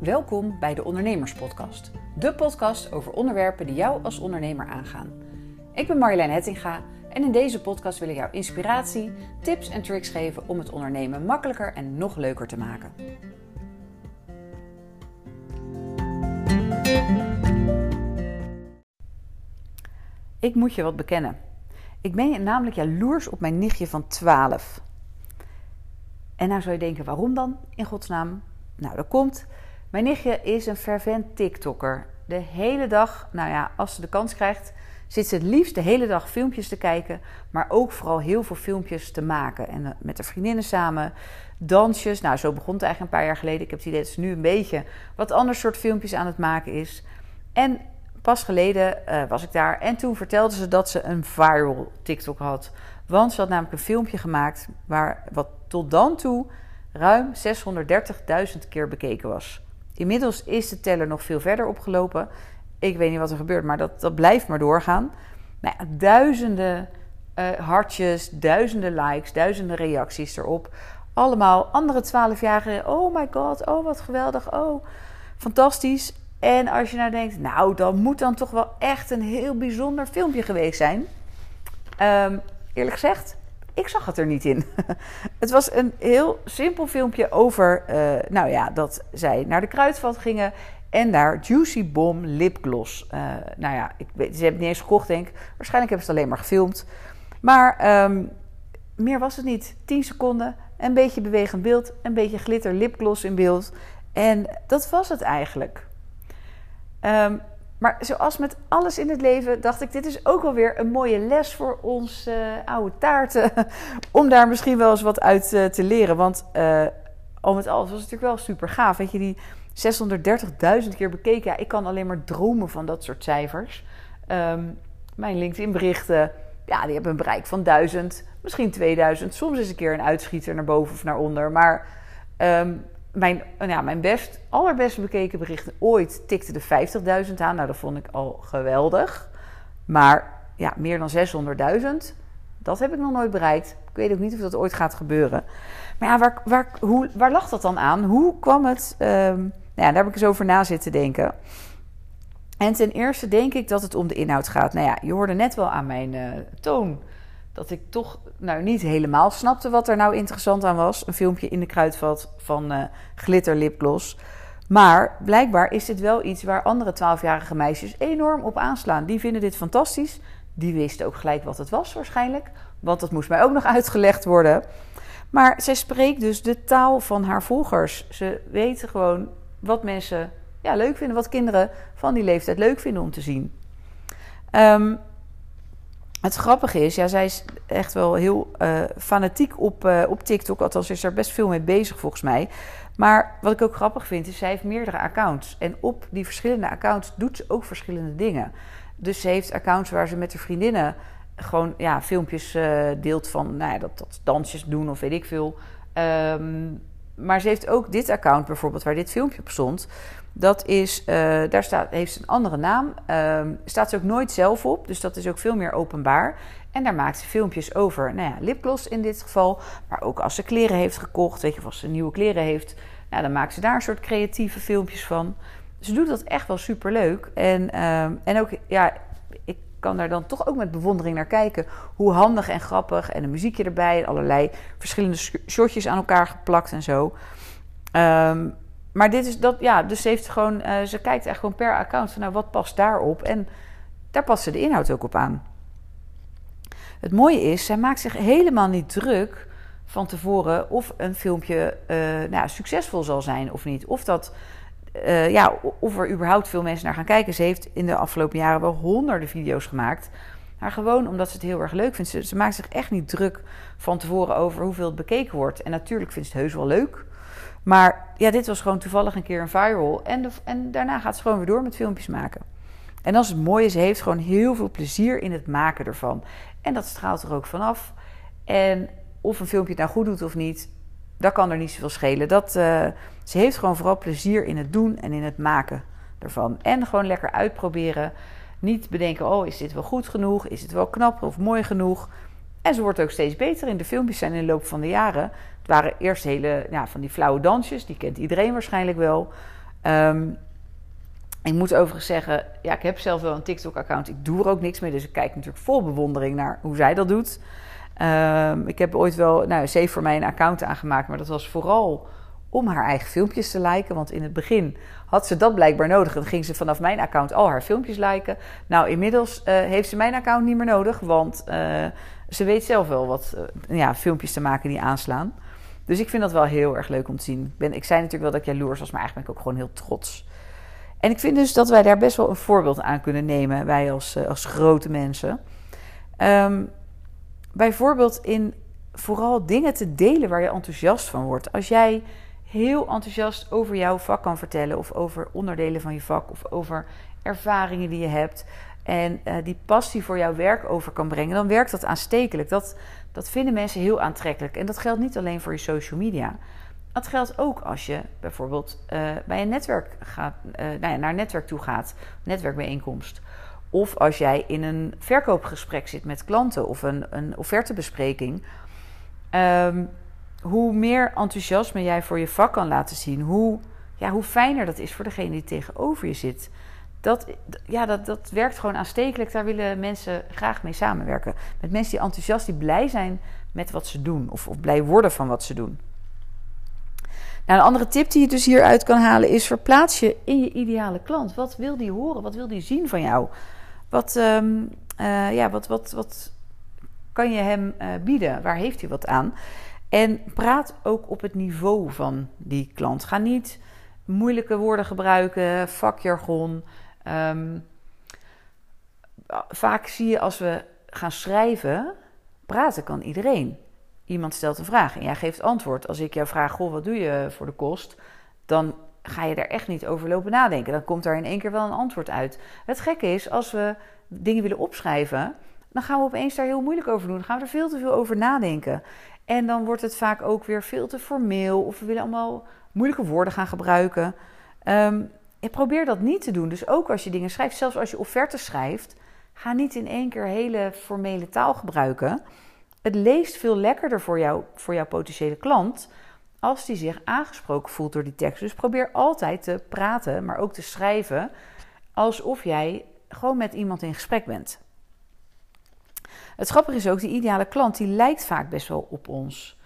Welkom bij de Ondernemerspodcast. De podcast over onderwerpen die jou als ondernemer aangaan. Ik ben Marjolein Hettinga en in deze podcast wil ik jou inspiratie, tips en tricks geven om het ondernemen makkelijker en nog leuker te maken. Ik moet je wat bekennen. Ik ben namelijk jaloers op mijn nichtje van 12. En nou zou je denken, waarom dan in godsnaam? Nou, dat komt. Mijn nichtje is een fervent TikToker. De hele dag, als ze de kans krijgt, zit ze het liefst de hele dag filmpjes te kijken. Maar ook vooral heel veel filmpjes te maken. En met haar vriendinnen samen, dansjes. Nou, zo begon het eigenlijk een paar jaar geleden. Ik heb het idee dat ze nu een beetje wat ander soort filmpjes aan het maken is. En pas geleden was ik daar en toen vertelde ze dat ze een viral TikTok had. Want ze had namelijk een filmpje gemaakt wat tot dan toe ruim 630.000 keer bekeken was. Inmiddels is de teller nog veel verder opgelopen. Ik weet niet wat er gebeurt, maar dat blijft maar doorgaan. Duizenden hartjes, duizenden likes, duizenden reacties erop. Allemaal andere 12-jarigen. Oh my god, oh wat geweldig, oh fantastisch. En als je nou denkt, dan moet dan toch wel echt een heel bijzonder filmpje geweest zijn. Eerlijk gezegd, ik zag het er niet in. Het was een heel simpel filmpje over, dat zij naar de Kruidvat gingen en daar Juicy Bomb lipgloss. Ze hebben het niet eens gekocht, denk ik. Waarschijnlijk hebben ze het alleen maar gefilmd. Maar meer was het niet. 10 seconden, een beetje bewegend beeld, een beetje glitter lipgloss in beeld. En dat was het eigenlijk. Maar zoals met alles in het leven dacht ik, dit is ook wel weer een mooie les voor ons oude taarten. Om daar misschien wel eens wat uit te leren. Want al met alles was het natuurlijk wel super gaaf. Weet je, die 630.000 keer bekeken. Ja, ik kan alleen maar dromen van dat soort cijfers. Mijn LinkedIn berichten, die hebben een bereik van 1000, misschien 2000. Soms is een keer een uitschieter naar boven of naar onder. Maar mijn allerbeste bekeken berichten ooit tikte de 50.000 aan. Nou, dat vond ik al geweldig. Maar meer dan 600.000, dat heb ik nog nooit bereikt. Ik weet ook niet of dat ooit gaat gebeuren. Maar waar lag dat dan aan? Hoe kwam het? Daar heb ik eens over na zitten denken. En ten eerste denk ik dat het om de inhoud gaat. Je hoorde net wel aan mijn toon dat ik toch niet helemaal snapte wat er nou interessant aan was. Een filmpje in de Kruidvat van glitter lipgloss. Maar blijkbaar is dit wel iets waar andere 12-jarige meisjes enorm op aanslaan. Die vinden dit fantastisch. Die wisten ook gelijk wat het was waarschijnlijk. Want dat moest mij ook nog uitgelegd worden. Maar zij spreekt dus de taal van haar volgers. Ze weten gewoon wat mensen leuk vinden. Wat kinderen van die leeftijd leuk vinden om te zien. Het grappige is, zij is echt wel heel fanatiek op TikTok. Althans, is er best veel mee bezig volgens mij. Maar wat ik ook grappig vind, is zij heeft meerdere accounts. En op die verschillende accounts doet ze ook verschillende dingen. Dus ze heeft accounts waar ze met haar vriendinnen gewoon filmpjes deelt van dat dansjes doen of weet ik veel. Maar ze heeft ook dit account bijvoorbeeld waar dit filmpje op stond. Dat is, heeft ze een andere naam. Staat ze ook nooit zelf op. Dus dat is ook veel meer openbaar. En daar maakt ze filmpjes over, lipgloss in dit geval. Maar ook als ze kleren heeft gekocht. Weet je, of als ze nieuwe kleren heeft. Dan maakt ze daar een soort creatieve filmpjes van. Ze doet dat echt wel superleuk. En ook, ik kan daar dan toch ook met bewondering naar kijken. Hoe handig en grappig. En een muziekje erbij. En allerlei verschillende shotjes aan elkaar geplakt en zo. Maar dit is dat, dus ze heeft gewoon, ze kijkt echt gewoon per account van wat past daarop. En daar past ze de inhoud ook op aan. Het mooie is, zij maakt zich helemaal niet druk van tevoren of een filmpje succesvol zal zijn of niet. Of of er überhaupt veel mensen naar gaan kijken. Ze heeft in de afgelopen jaren wel honderden video's gemaakt. Maar gewoon omdat ze het heel erg leuk vindt. Ze maakt zich echt niet druk van tevoren over hoeveel het bekeken wordt. En natuurlijk vindt ze het heus wel leuk. Maar dit was gewoon toevallig een keer een viral. En daarna gaat ze gewoon weer door met filmpjes maken. En dat is het mooie. Ze heeft gewoon heel veel plezier in het maken ervan. En dat straalt er ook vanaf. En of een filmpje het nou goed doet of niet, dat kan er niet zoveel schelen. Ze heeft gewoon vooral plezier in het doen en in het maken ervan. En gewoon lekker uitproberen. Niet bedenken, is dit wel goed genoeg? Is het wel knap of mooi genoeg? En ze wordt ook steeds beter in de filmpjes zijn in de loop van de jaren. Het waren eerst hele van die flauwe dansjes, die kent iedereen waarschijnlijk wel. Ik moet overigens zeggen, ja, ik heb zelf wel een TikTok-account. Ik doe er ook niks mee, dus ik kijk natuurlijk vol bewondering naar hoe zij dat doet. Ik heb ooit wel, ze heeft voor mij een account aangemaakt, maar dat was vooral om haar eigen filmpjes te liken. Want in het begin had ze dat blijkbaar nodig. Dan ging ze vanaf mijn account al haar filmpjes liken. Nou, inmiddels heeft ze mijn account niet meer nodig, want ze weet zelf wel wat filmpjes te maken die aanslaan. Dus ik vind dat wel heel erg leuk om te zien. Ik zei natuurlijk wel dat ik jaloers was, maar eigenlijk ben ik ook gewoon heel trots. En ik vind dus dat wij daar best wel een voorbeeld aan kunnen nemen, wij als grote mensen. Bijvoorbeeld in vooral dingen te delen waar je enthousiast van wordt. Als jij heel enthousiast over jouw vak kan vertellen, of over onderdelen van je vak, of over ervaringen die je hebt, en die passie voor jouw werk over kan brengen, dan werkt dat aanstekelijk. Dat vinden mensen heel aantrekkelijk. En dat geldt niet alleen voor je social media. Dat geldt ook als je bijvoorbeeld bij een netwerk gaat, naar een netwerk toe gaat, netwerkbijeenkomst. Of als jij in een verkoopgesprek zit met klanten of een offertebespreking. Hoe meer enthousiasme jij voor je vak kan laten zien, hoe fijner dat is voor degene die tegenover je zit. Dat werkt gewoon aanstekelijk. Daar willen mensen graag mee samenwerken. Met mensen die enthousiast, die blij zijn met wat ze doen. Of blij worden van wat ze doen. Nou, een andere tip die je dus hieruit kan halen is: verplaats je in je ideale klant. Wat wil die horen? Wat wil die zien van jou? Wat kan je hem bieden? Waar heeft hij wat aan? En praat ook op het niveau van die klant. Ga niet moeilijke woorden gebruiken, vakjargon. Vaak zie je als we gaan schrijven, praten kan iedereen. Iemand stelt een vraag en jij geeft antwoord. Als ik jou vraag, goh, wat doe je voor de kost? Dan ga je daar echt niet over lopen nadenken. Dan komt daar in één keer wel een antwoord uit. Het gekke is, als we dingen willen opschrijven, dan gaan we opeens daar heel moeilijk over doen. Dan gaan we er veel te veel over nadenken. En dan wordt het vaak ook weer veel te formeel. Of we willen allemaal moeilijke woorden gaan gebruiken. Ik probeer dat niet te doen. Dus ook als je dingen schrijft, zelfs als je offertes schrijft, ga niet in één keer hele formele taal gebruiken. Het leest veel lekkerder voor jouw potentiële klant als die zich aangesproken voelt door die tekst. Dus probeer altijd te praten, maar ook te schrijven alsof jij gewoon met iemand in gesprek bent. Het grappige is ook, die ideale klant die lijkt vaak best wel op ons.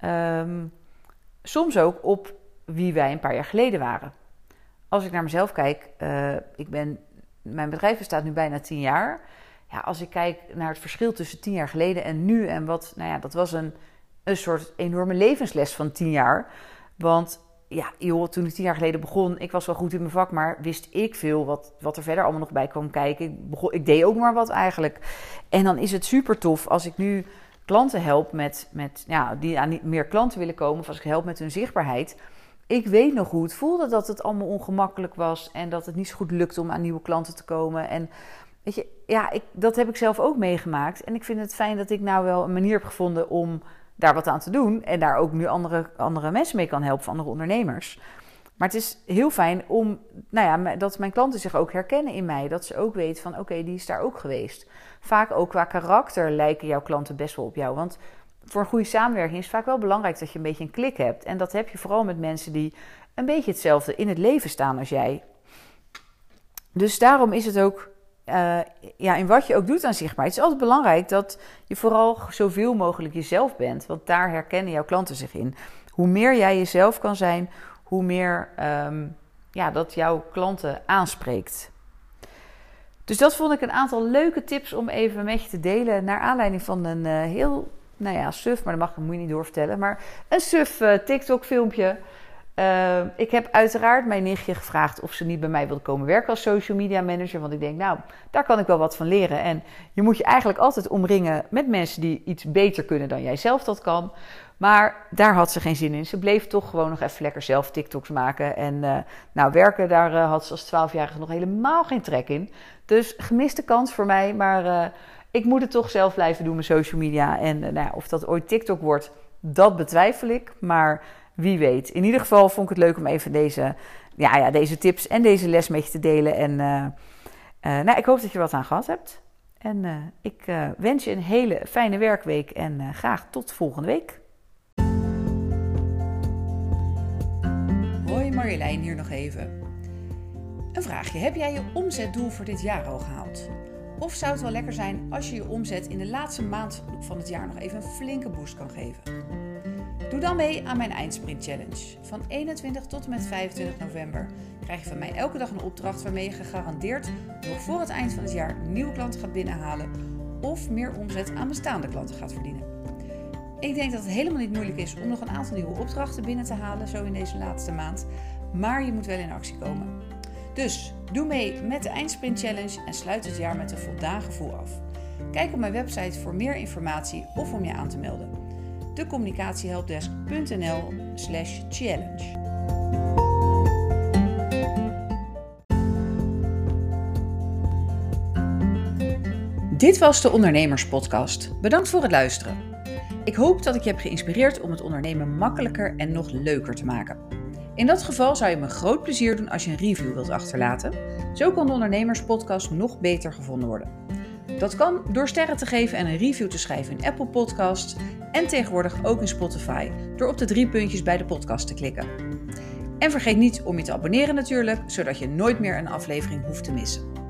Soms ook op wie wij een paar jaar geleden waren. Als ik naar mezelf kijk, mijn bedrijf bestaat nu bijna 10 jaar. Ja, als ik kijk naar het verschil tussen 10 jaar geleden en nu en dat was een soort enorme levensles van 10 jaar. Want ja, joh, toen ik 10 jaar geleden begon, ik was wel goed in mijn vak, maar wist ik veel wat er verder allemaal nog bij kwam kijken. Ik deed ook maar wat eigenlijk. En dan is het super tof als ik nu klanten help die aan meer klanten willen komen, of als ik help met hun zichtbaarheid. Ik weet nog hoe het voelde dat het allemaal ongemakkelijk was en dat het niet zo goed lukte om aan nieuwe klanten te komen. En weet je, dat heb ik zelf ook meegemaakt. En ik vind het fijn dat ik nou wel een manier heb gevonden om daar wat aan te doen. En daar ook nu andere mensen mee kan helpen, andere ondernemers. Maar het is heel fijn om, dat mijn klanten zich ook herkennen in mij. Dat ze ook weten van, oké, die is daar ook geweest. Vaak ook qua karakter lijken jouw klanten best wel op jou. Want voor een goede samenwerking is het vaak wel belangrijk dat je een beetje een klik hebt. En dat heb je vooral met mensen die een beetje hetzelfde in het leven staan als jij. Dus daarom is het ook, in wat je ook doet aan zichtbaarheid, het is altijd belangrijk dat je vooral zoveel mogelijk jezelf bent. Want daar herkennen jouw klanten zich in. Hoe meer jij jezelf kan zijn, hoe meer dat jouw klanten aanspreekt. Dus dat vond ik een aantal leuke tips om even met je te delen. Naar aanleiding van een heel, suf, maar dat moet je niet doorvertellen. Maar een suf TikTok filmpje. Ik heb uiteraard mijn nichtje gevraagd of ze niet bij mij wilde komen werken als social media manager. Want ik denk, daar kan ik wel wat van leren. En je moet je eigenlijk altijd omringen met mensen die iets beter kunnen dan jij zelf dat kan. Maar daar had ze geen zin in. Ze bleef toch gewoon nog even lekker zelf TikToks maken. En werken, daar had ze als 12-jarige nog helemaal geen trek in. Dus gemiste kans voor mij. Maar ik moet het toch zelf blijven doen met social media. En of dat ooit TikTok wordt, dat betwijfel ik. Maar wie weet. In ieder geval vond ik het leuk om even deze tips en deze les met je te delen. En ik hoop dat je er wat aan gehad hebt. En ik wens je een hele fijne werkweek en graag tot volgende week. Hoi Marjolein, hier nog even. Een vraagje, heb jij je omzetdoel voor dit jaar al gehaald? Of zou het wel lekker zijn als je je omzet in de laatste maand van het jaar nog even een flinke boost kan geven? Doe dan mee aan mijn Eindsprint Challenge. Van 21 tot en met 25 november krijg je van mij elke dag een opdracht waarmee je gegarandeerd nog voor het eind van het jaar nieuwe klanten gaat binnenhalen of meer omzet aan bestaande klanten gaat verdienen. Ik denk dat het helemaal niet moeilijk is om nog een aantal nieuwe opdrachten binnen te halen, zo in deze laatste maand, maar je moet wel in actie komen. Dus doe mee met de Eindsprint Challenge en sluit het jaar met een voldaan gevoel af. Kijk op mijn website voor meer informatie of om je aan te melden. decommunicatiehelpdesk.nl/challenge. Dit was de Ondernemerspodcast. Bedankt voor het luisteren. Ik hoop dat ik je heb geïnspireerd om het ondernemen makkelijker en nog leuker te maken. In dat geval zou je me groot plezier doen als je een review wilt achterlaten. Zo kan de Ondernemerspodcast nog beter gevonden worden. Dat kan door sterren te geven en een review te schrijven in Apple Podcasts en tegenwoordig ook in Spotify door op de 3 puntjes bij de podcast te klikken. En vergeet niet om je te abonneren natuurlijk, zodat je nooit meer een aflevering hoeft te missen.